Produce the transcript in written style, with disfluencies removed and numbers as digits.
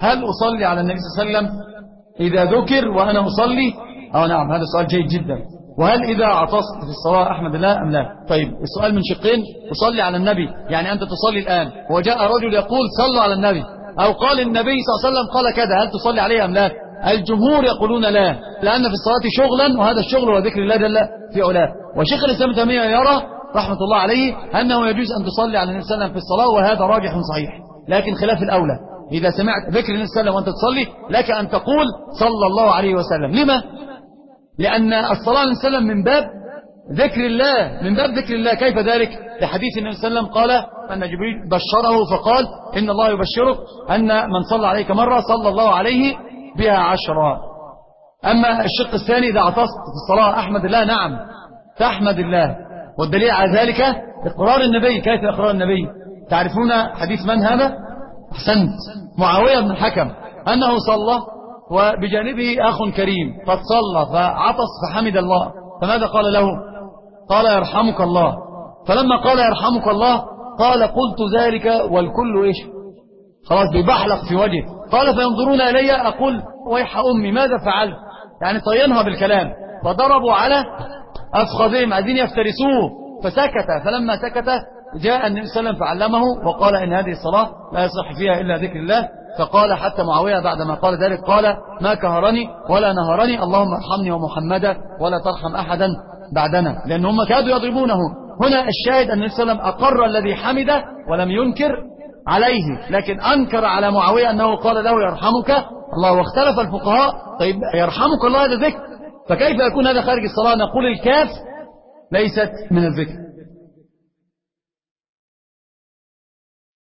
هل أصلي على النبي صلى الله عليه وسلم إذا ذكر وأنا أصلي؟ نعم، هذا سؤال جيد جدا. وهل إذا عطست في الصلاة أحمد الله أم لا؟ طيب، السؤال من شقين. أصلي على النبي يعني أنت تصلي الآن وجاء رجل يقول صلوا على النبي، أو قال النبي صلى الله عليه وسلم قال كذا، هل تصلي عليه أم لا؟ الجمهور يقولون لا، لأن في الصلاة شغلا، وهذا الشغل هو ذكر الله جل في علاه. وشيخ الإسلام ابن تيمية يرى رحمة الله عليه أنه يجوز أن تصلي على النبي صلى الله عليه وسلم في الصلاة، وهذا راجح صحيح، لكن خلاف الأولى. إذا سمعت ذكر النبي صلى الله عليه وسلم وأنت تصلي لك أن تقول صلى الله عليه وسلم. لما؟ لأن الصلاة عليه وسلم من باب ذكر الله، من باب ذكر الله. كيف ذلك؟ لحديث النبي صلى الله عليه وسلم قال أن جبريل بشره فقال إن الله يبشرك أن من صلى عليك مرة صلى الله عليه بها 10. أما الشق الثاني، إذا عطست في الصلاة أحمد الله، نعم تحمد الله، والدليل على ذلك إقرار النبي. كيف إقرار النبي؟ تعرفون حديث من هذا؟ أحسنت، معاوية بن الحكم، أنه صلى وبجانبه أخ كريم قد صلى فعطس فحمد الله، فماذا قال له؟ قال يرحمك الله. فلما قال يرحمك الله قال قلت ذلك والكل إيش؟ خلاص بيبحلق في وجهه. قال فينظرون إلي أقول ويح أمي ماذا فعلت؟ يعني طينها بالكلام، فضربوا على أفخذهم عايزين يفترسوه، فسكت. فلما سكت جاء النبي صلى الله عليه وسلم فعلمه وقال إن هذه الصلاة لا يصح فيها إلا ذكر الله. فقال حتى معاوية بعدما قال ذلك قال ما كهرني ولا نهرني، اللهم ارحمني ومحمدا ولا ترحم أحدا بعدنا، لأن هم كادوا يضربونه. هنا الشاهد أن النبي صلى الله عليه وسلم أقر الذي حمده ولم ينكر عليه، لكن أنكر على معاوية أنه قال له يرحمك الله. واختلف الفقهاء، طيب يرحمك الله هذا ذكر، فكيف يكون هذا خارج الصلاة؟ نقول الكاف ليست من الذكر.